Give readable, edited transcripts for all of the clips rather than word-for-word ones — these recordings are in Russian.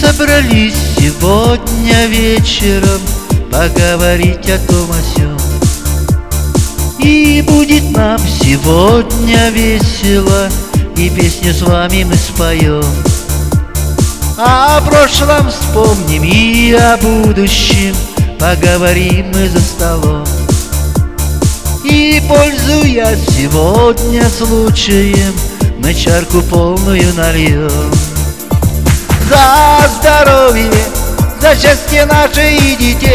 собрались сегодня вечером поговорить о том о сём. И будет нам сегодня весело, и песню с вами мы споем. О прошлом вспомним и о будущем поговорим мы за столом. И, пользуясь сегодня случаем, мы чарку полную нальем. За здоровье, за счастье наших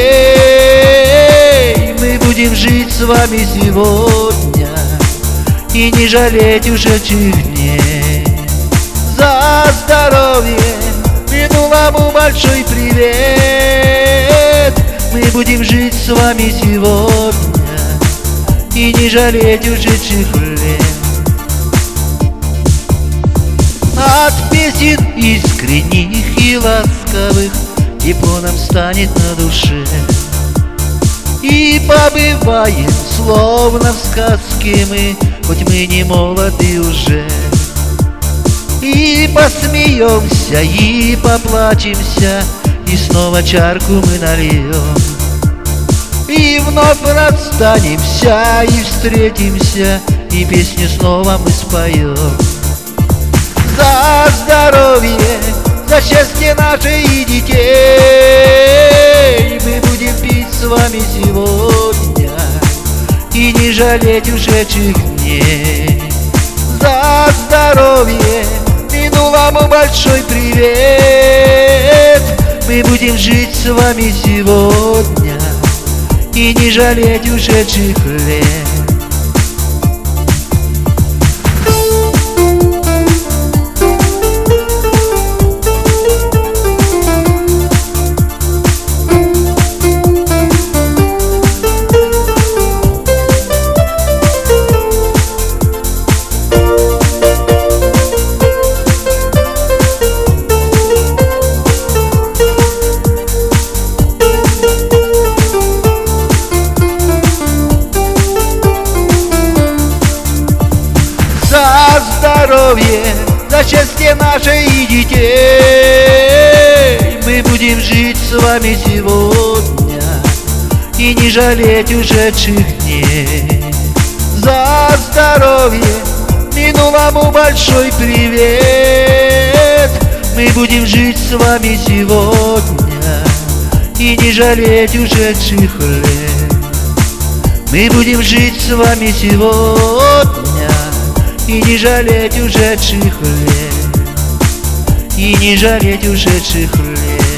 детей мы будем жить с вами сегодня и не жалеть ушедших дней. За здоровье минулому большой привет. Мы будем жить с вами сегодня и не жалеть ушедших лет. От песен искренних и ласковых тепло нам станет на душе. И побываем словно в сказке мы, хоть мы не молоды уже. И посмеемся, и поплачемся, и снова чарку мы нальем. И вновь расстанемся, и встретимся, и песню снова мы споем. За здоровье, за счастье наших детей мы будем пить с вами сегодня и не жалеть ушедших дней. За здоровье минулому большой привет. Мы будем жить с вами сегодня и не жалеть ушедших лет. За здоровье, за счастье наших детей мы будем жить с вами сегодня и не жалеть ушедших дней. За здоровье минулому большой привет. Мы будем жить с вами сегодня и не жалеть ушедших лет. Мы будем жить с вами сегодня и не жалеть ушедших лет, и не жалеть ушедших лет.